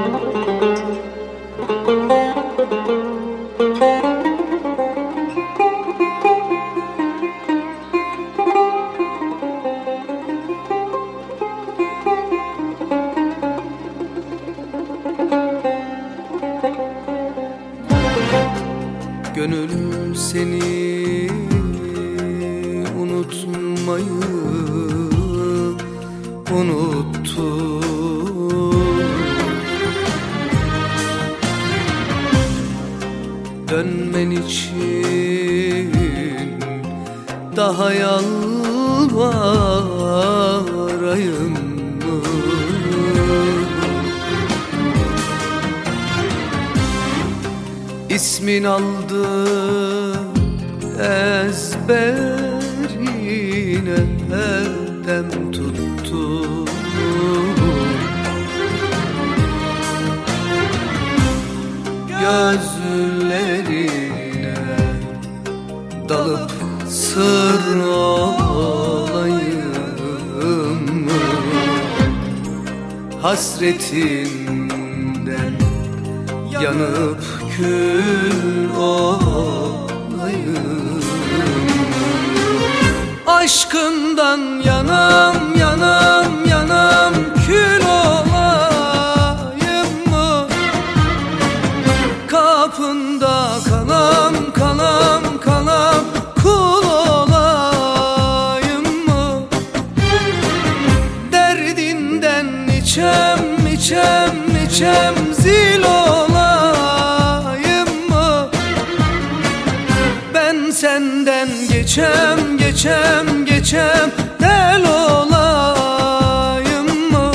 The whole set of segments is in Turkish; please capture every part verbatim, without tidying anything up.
Gönül seni unutmayı unuttu. Dönmen için daha yalvarayım mı? İsmin aldı ezberine dem tuttu. Gözlerine dalıp sır olayım mı? Hasretinden yanıp kül olayım. Aşkından yanam yanam yanam kül olayım mı? Kapında kalam kalam kalam kul olayım mı? Derdinden içem içem içem zil olayım mı? Ben senden geçem geçem geçem del olayım mı?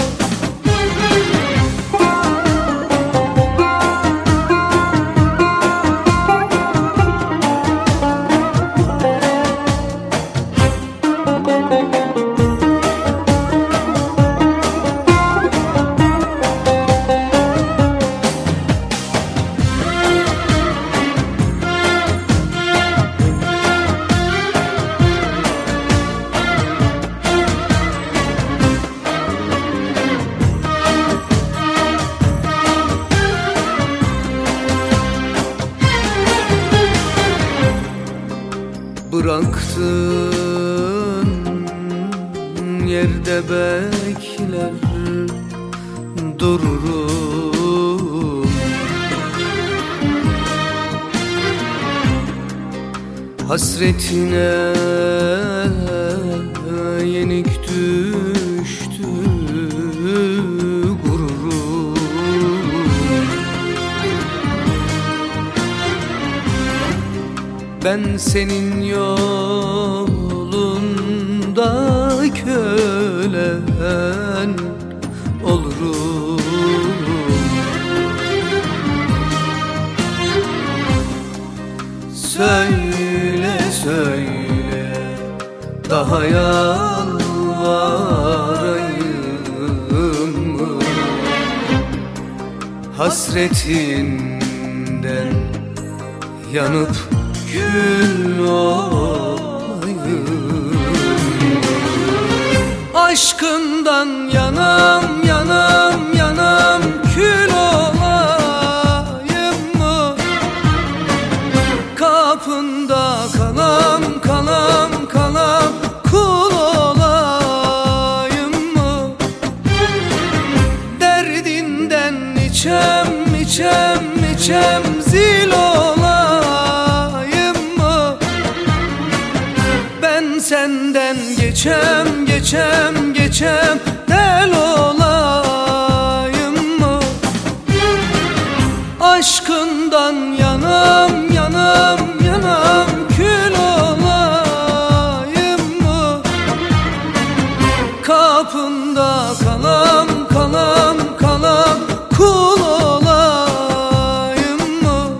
Bıraktın yerde bekler dururum. Hasretine yenik düştü gururum. Ben senin yolunda kölen olurum. Söyle söyle daha yalvarayım mı? Hasretinden yanıp kül olayım. Aşkından yanam yanam yanam kül olayım mı? Kapında kalam kalam kalam kul olayım mı? Derdinden içem içem içem zil olayım mı? Ben senden geçem geçem geçem del olayım mı? Aşkından yanam yanam yanam kül olayım mı? Kapında kalam kalam kalam kul olayım mı?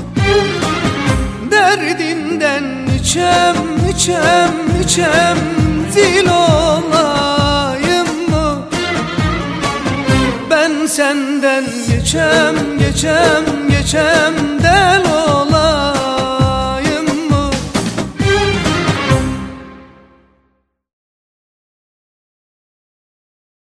Derdinden içem içem içem zil olayım mı? Ben senden geçem geçem geçem